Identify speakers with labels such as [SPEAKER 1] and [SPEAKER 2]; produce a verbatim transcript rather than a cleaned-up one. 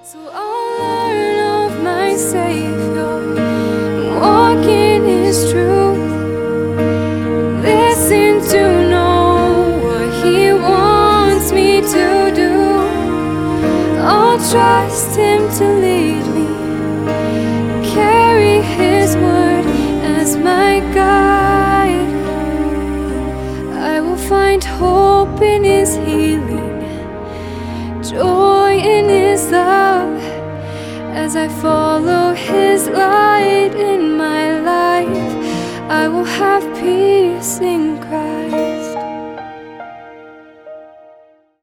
[SPEAKER 1] So I'll learn of my Savior, walk in His truth, listen to know what He wants me to do. I'll trust Him to lead me, carry His word as my guide. I will find hope in His healing, joy in His love, as I follow His light in my life. I will have peace in Christ.